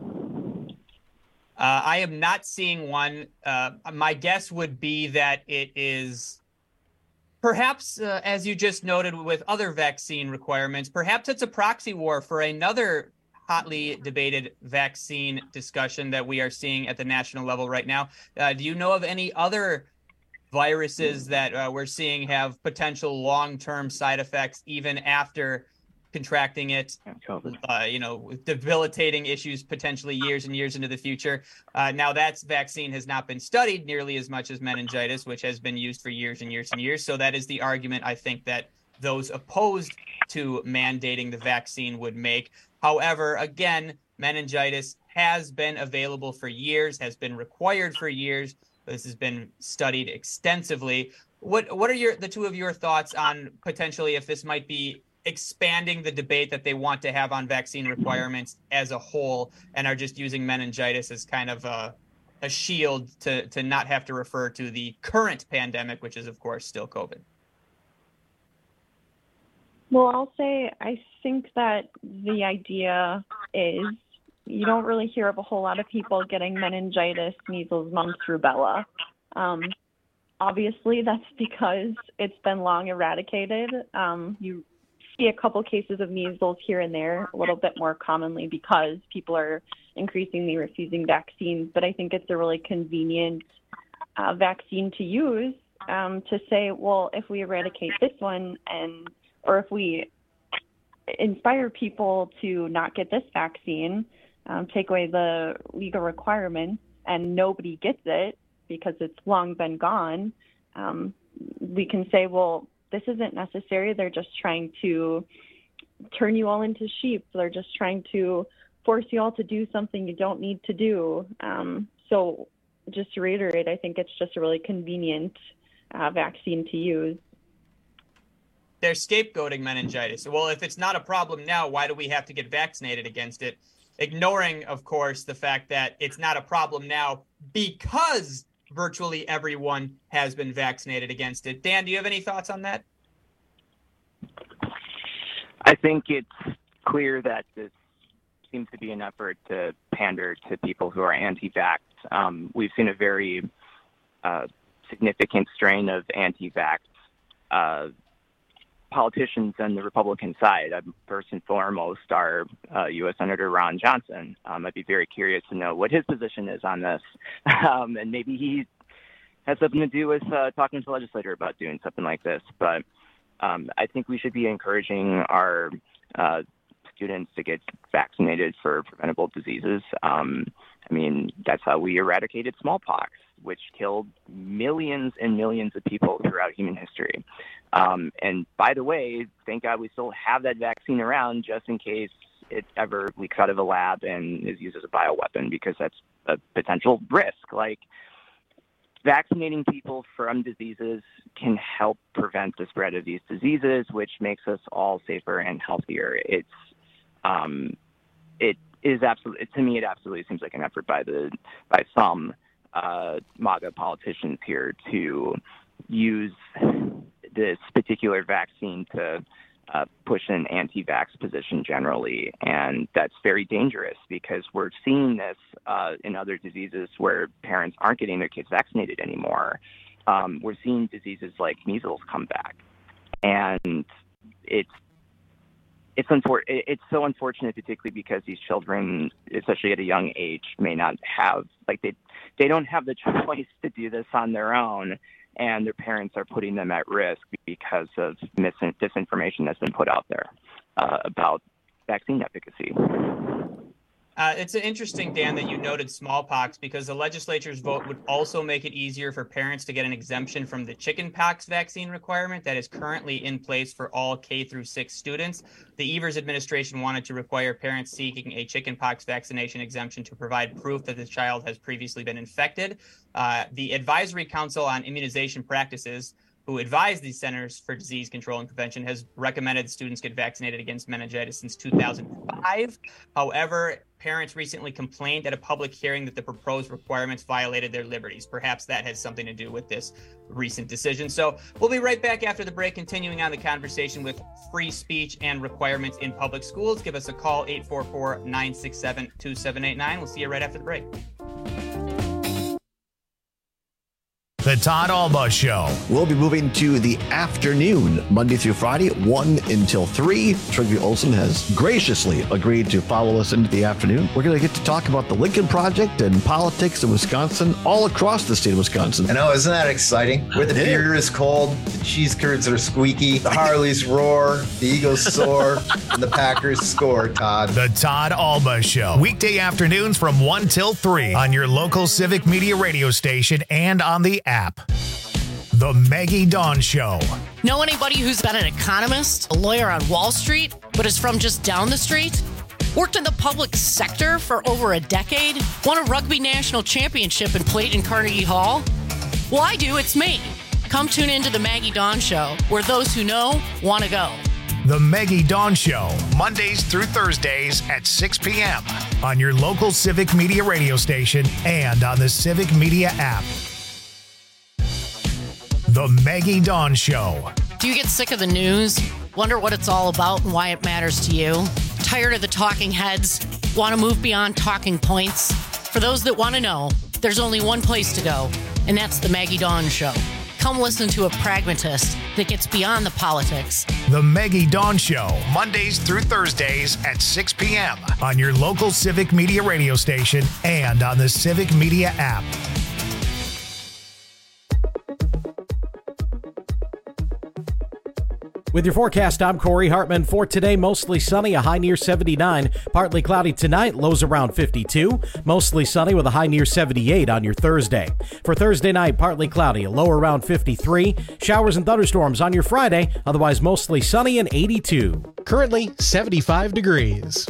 I am not seeing one. My guess would be that it is perhaps, as you just noted with other vaccine requirements, perhaps it's a proxy war for another hotly debated vaccine discussion that we are seeing at the national level right now. Do you know of any other viruses that we're seeing have potential long-term side effects even after contracting it, with debilitating issues potentially years and years into the future? Now, that vaccine has not been studied nearly as much as meningitis, which has been used for years and years and years. So that is the argument I think that those opposed to mandating the vaccine would make. However, again, meningitis has been available for years, has been required for years. This has been studied extensively. What are the two of your thoughts on potentially if this might be expanding the debate that they want to have on vaccine requirements as a whole and are just using meningitis as kind of a shield to not have to refer to the current pandemic, which is, of course, still COVID? Well, I'll say I think that the idea is you don't really hear of a whole lot of people getting meningitis, measles, mumps, rubella. Obviously, that's because it's been long eradicated. You see a couple cases of measles here and there, a little bit more commonly because people are increasingly refusing vaccines. But I think it's a really convenient vaccine to use to say, well, if we eradicate this one or if we inspire people to not get this vaccine, take away the legal requirements, and nobody gets it because it's long been gone, we can say, well, this isn't necessary. They're just trying to turn you all into sheep. They're just trying to force you all to do something you don't need to do. So just to reiterate, I think it's just a really convenient vaccine to use. They're scapegoating meningitis. Well, if it's not a problem now, why do we have to get vaccinated against it? Ignoring, of course, the fact that it's not a problem now because virtually everyone has been vaccinated against it. Dan, do you have any thoughts on that? I think it's clear that this seems to be an effort to pander to people who are anti-vax. We've seen a very significant strain of anti-vax politicians on the Republican side. First and foremost, our U.S. Senator Ron Johnson. I'd be very curious to know what his position is on this. And maybe he has something to do with talking to the legislator about doing something like this. But I think we should be encouraging our students to get vaccinated for preventable diseases. I mean, that's how we eradicated smallpox, which killed millions and millions of people throughout human history. And by the way, thank God we still have that vaccine around just in case it ever leaks out of a lab and is used as a bioweapon, because that's a potential risk. Like, vaccinating people from diseases can help prevent the spread of these diseases, which makes us all safer and healthier. It is absolutely, to me, it absolutely seems like an effort by some MAGA politicians here to use this particular vaccine to push an anti-vax position generally. And that's very dangerous because we're seeing this in other diseases where parents aren't getting their kids vaccinated anymore. We're seeing diseases like measles come back. And it's so unfortunate, particularly because these children, especially at a young age, may not have, like, they don't have the choice to do this on their own, and their parents are putting them at risk because of disinformation that's been put out there about vaccine efficacy. It's interesting, Dan, that you noted smallpox, because the legislature's vote would also make it easier for parents to get an exemption from the chickenpox vaccine requirement that is currently in place for all K through 6 students. The Evers administration wanted to require parents seeking a chickenpox vaccination exemption to provide proof that the child has previously been infected. The Advisory Council on Immunization Practices, who advised the Centers for Disease Control and Prevention, has recommended students get vaccinated against meningitis since 2005. However, parents recently complained at a public hearing that the proposed requirements violated their liberties. Perhaps that has something to do with this recent decision. So we'll be right back after the break, continuing on the conversation with free speech and requirements in public schools. Give us a call, 844-967-2789. We'll see you right after the break. The Todd Alba Show. We'll be moving to the afternoon, Monday through Friday, 1 until 3. Trygve Olsen has graciously agreed to follow us into the afternoon. We're going to get to talk about the Lincoln Project and politics in Wisconsin, all across the state of Wisconsin. I know, isn't that exciting? Where the beer is cold, the cheese curds are squeaky, the Harleys roar, the Eagles soar, and the Packers score, Todd. The Todd Alba Show. Weekday afternoons from 1 till 3 on your local Civic Media radio station and on the app. The Maggie Dawn Show. Know anybody who's been an economist, a lawyer on Wall Street, but is from just down the street? Worked in the public sector for over a decade? Won a rugby national championship and played in Carnegie Hall? Well, I do. It's me. Come tune into the Maggie Dawn Show, where those who know want to go. The Maggie Dawn Show, Mondays through Thursdays at 6 p.m. on your local Civic Media radio station and on the Civic Media app. The Maggie Dawn Show. Do you get sick of the news? Wonder what it's all about and why it matters to you? Tired of the talking heads? Want to move beyond talking points? For those that want to know, there's only one place to go, and that's the Maggie Dawn Show. Come listen to a pragmatist that gets beyond the politics. The Maggie Dawn Show, Mondays through Thursdays at 6 p.m. on your local Civic Media radio station and on the Civic Media app. With your forecast, I'm Corey Hartman. For today, mostly sunny, a high near 79. Partly cloudy tonight, lows around 52. Mostly sunny with a high near 78 on your Thursday. For Thursday night, partly cloudy, a low around 53. Showers and thunderstorms on your Friday, otherwise mostly sunny and 82. Currently 75 degrees.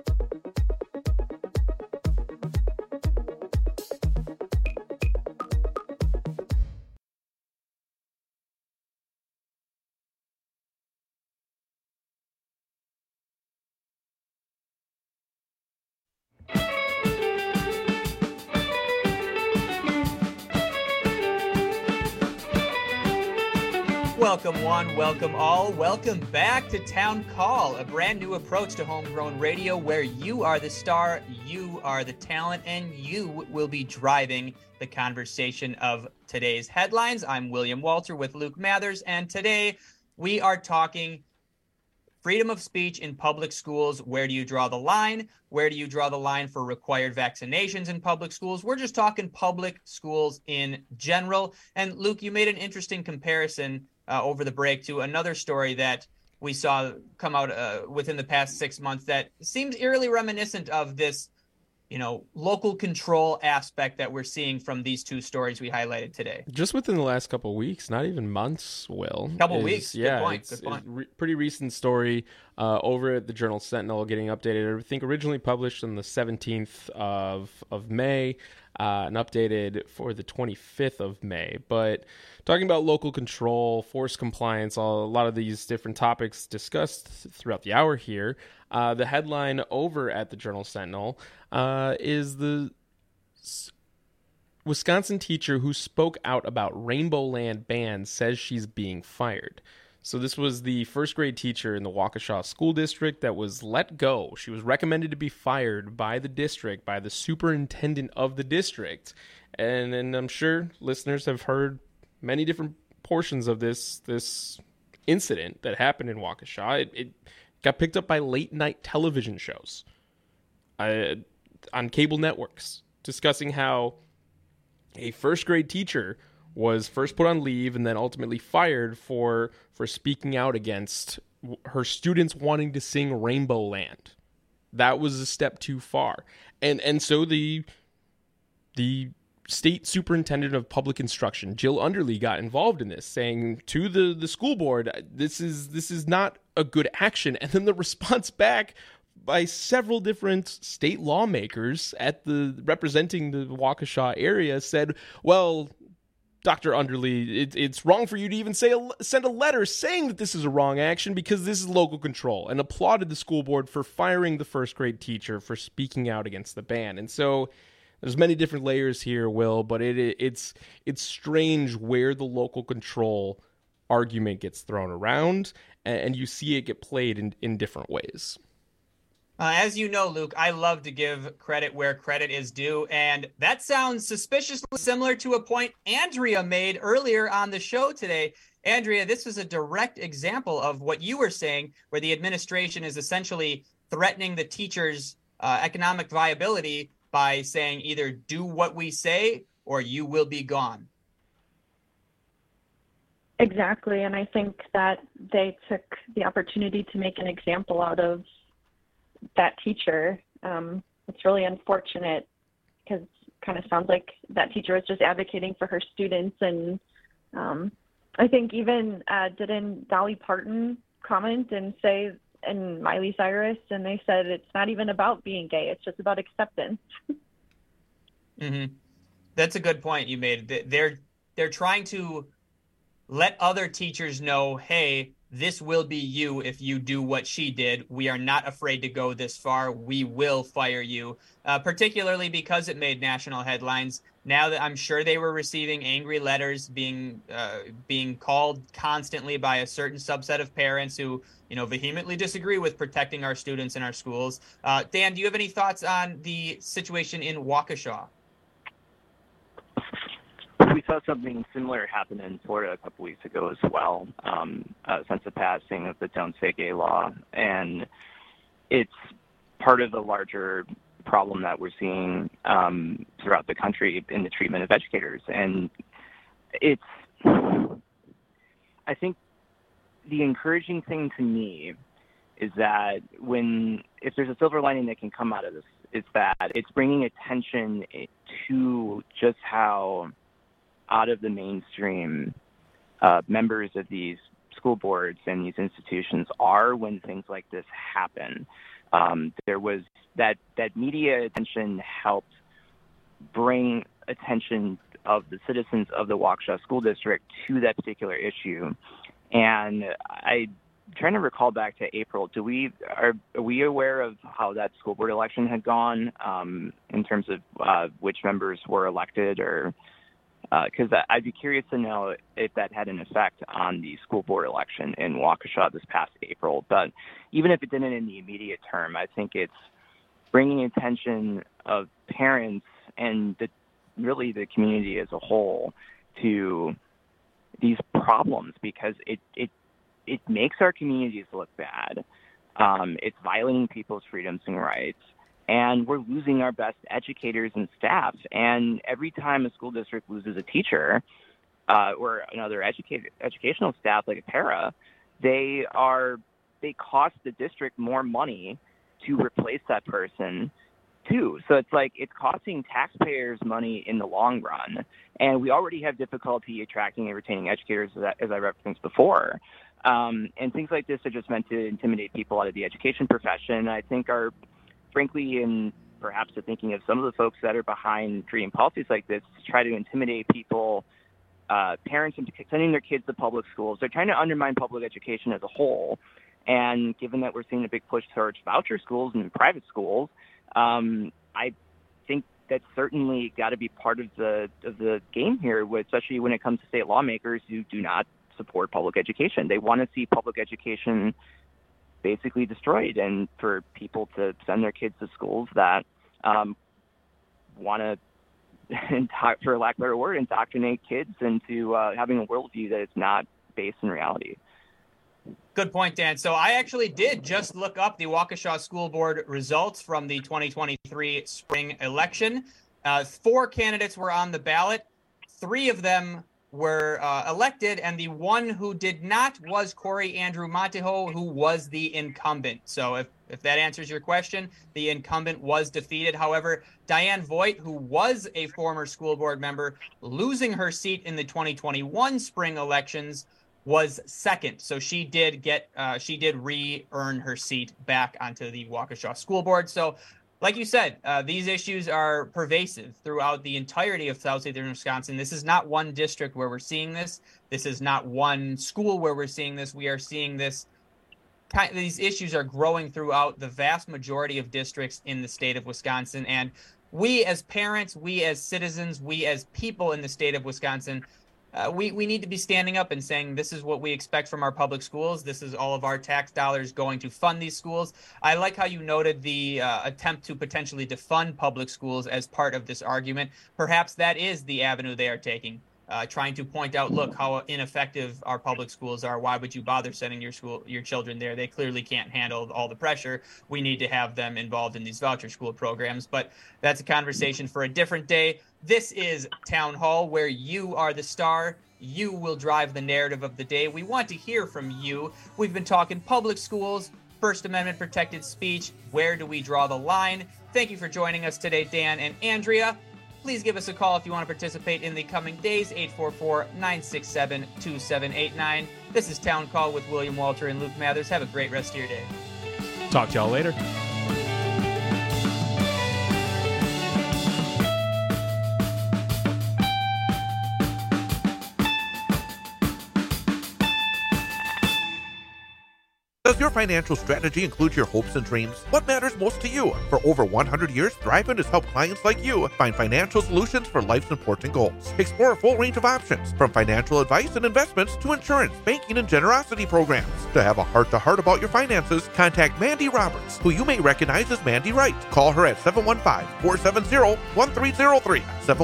Welcome one, welcome all, welcome back to Town Call, a brand new approach to homegrown radio where you are the star, you are the talent, and you will be driving the conversation of today's headlines. I'm William Walter with Luke Mathers, and today we are talking freedom of speech in public schools. Where do you draw the line? Where do you draw the line for required vaccinations in public schools? We're just talking public schools in general. And Luke, you made an interesting comparison over the break to another story that we saw come out within the past 6 months that seems eerily reminiscent of this, local control aspect that we're seeing from these two stories we highlighted today. Just within the last couple of weeks, not even months, Will. Couple weeks. Yeah, Good point. It's pretty recent story over at the Journal Sentinel getting updated. I think originally published on the 17th of May. And updated for the 25th of May. But talking about local control, force compliance, a lot of these different topics discussed throughout the hour here. The headline over at the Journal Sentinel is the Wisconsin teacher who spoke out about Rainbow Land ban says she's being fired. So this was the first grade teacher in the Waukesha School District that was let go. She was recommended to be fired by the district, by the superintendent of the district. And I'm sure listeners have heard many different portions of this incident that happened in Waukesha. It got picked up by late night television shows on cable networks discussing how a first grade teacher was first put on leave and then ultimately fired for speaking out against her students wanting to sing Rainbow Land. That was a step too far. And so the state superintendent of public instruction, Jill Underly, got involved in this, saying to the school board, this is not a good action. And then the response back by several different state lawmakers representing the Waukesha area said, well, Dr. Underly, it's wrong for you to even send a letter saying that this is a wrong action because this is local control, and applauded the school board for firing the first grade teacher for speaking out against the ban. And so there's many different layers here, Will, but it's strange where the local control argument gets thrown around, and you see it get played in different ways. As you know, Luke, I love to give credit where credit is due, and that sounds suspiciously similar to a point Andrea made earlier on the show today. Andrea, this is a direct example of what you were saying, where the administration is essentially threatening the teachers' economic viability by saying either do what we say or you will be gone. Exactly, and I think that they took the opportunity to make an example out of that teacher. It's really unfortunate because it kind of sounds like that teacher was just advocating for her students. And I think even didn't Dolly Parton comment and say, and Miley Cyrus, and they said it's not even about being gay, it's just about acceptance. Mm-hmm. That's a good point you made. They're trying to let other teachers know, hey, this will be you if you do what she did. We are not afraid to go this far. We will fire you, particularly because it made national headlines. Now that I'm sure they were receiving angry letters, being called constantly by a certain subset of parents who, vehemently disagree with protecting our students in our schools. Dan, do you have any thoughts on the situation in Waukesha? We saw something similar happen in Florida a couple weeks ago as well, since the passing of the Don't Say Gay law. And it's part of the larger problem that we're seeing throughout the country in the treatment of educators. And I think the encouraging thing to me is that if there's a silver lining that can come out of this, it's that it's bringing attention to just how out of the mainstream members of these school boards and these institutions are when things like this happen. There was that media attention helped bring attention of the citizens of the Waukesha School District to that particular issue. And I'm trying to recall back to April. Are we aware of how that school board election had gone in terms of which members were elected, or because I'd be curious to know if that had an effect on the school board election in Waukesha this past April. But even if it didn't in the immediate term, I think it's bringing attention of parents and really the community as a whole to these problems, because it makes our communities look bad. It's violating people's freedoms and rights. And we're losing our best educators and staff. And every time a school district loses a teacher or another educational staff like a para, they cost the district more money to replace that person too. So it's costing taxpayers money in the long run. And we already have difficulty attracting and retaining educators, as I referenced before. And things like this are just meant to intimidate people out of the education profession. I think are frankly, in perhaps the thinking of some of the folks that are behind creating policies like this, to try to intimidate people, parents, into sending their kids to public schools. They're trying to undermine public education as a whole. And given that we're seeing a big push towards voucher schools and private schools, I think that's certainly got to be part of the game here, especially when it comes to state lawmakers who do not support public education. They want to see public education basically destroyed, and for people to send their kids to schools that want to, for lack of a better word, indoctrinate kids into having a worldview that is not based in reality. Good point, Dan. So I actually did just look up the Waukesha School Board results from the 2023 spring election. 4 candidates were on the ballot. 3 of them were elected, and the one who did not was Corey Andrew Montejo, who was the incumbent. So if that answers your question, the incumbent was defeated. However, Diane Voigt, who was a former school board member, losing her seat in the 2021 spring elections, was second. So she did re-earn her seat back onto the Waukesha School Board. So like you said, these issues are pervasive throughout the entirety of southeastern Wisconsin. This is not one district where we're seeing this. This is not one school where we're seeing this. We are seeing this. These issues are growing throughout the vast majority of districts in the state of Wisconsin. And we as parents, we as citizens, we as people in the state of Wisconsin, we need to be standing up and saying this is what we expect from our public schools. This is all of our tax dollars going to fund these schools. I like how you noted the attempt to potentially defund public schools as part of this argument. Perhaps that is the avenue they are taking, trying to point out, look, how ineffective our public schools are. Why would you bother sending your children there? They clearly can't handle all the pressure. We need to have them involved in these voucher school programs. But that's a conversation for a different day. This is Town Hall, where you are the star. You will drive the narrative of the day. We want to hear from you. We've been talking public schools, First Amendment protected speech. Where do we draw the line? Thank you for joining us today, Dan and Andrea. Please give us a call if you want to participate in the coming days, 844-967-2789. This is Town Call with William Walter and Luke Mathers. Have a great rest of your day. Talk to y'all later. Does your financial strategy include your hopes and dreams? What matters most to you? For over 100 years, Thriven has helped clients like you find financial solutions for life's important goals. Explore a full range of options, from financial advice and investments to insurance, banking, and generosity programs. To have a heart-to-heart about your finances, contact Mandy Roberts, who you may recognize as Mandy Wright. Call her at 715-470-1303.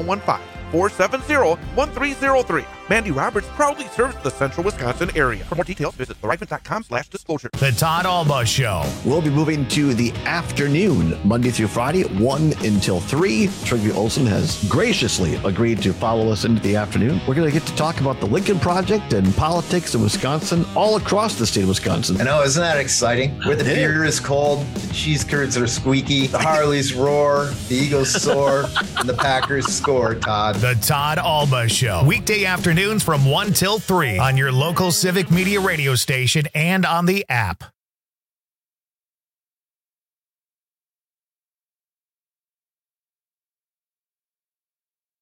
715-470-1303. Mandy Roberts proudly serves the central Wisconsin area. For more details, visit thriven.com/disclosure. The Todd Alba Show. We'll be moving to the afternoon, Monday through Friday, 1 until 3. Trygve Olsen has graciously agreed to follow us into the afternoon. We're going to get to talk about the Lincoln Project and politics in Wisconsin, all across the state of Wisconsin. I know, isn't that exciting? Where the beer is cold, the cheese curds are squeaky, the Harleys roar, the Eagles soar, and the Packers score, Todd. The Todd Alba Show. Weekday afternoons from 1 till 3 on your local Civic Media radio station and on the app.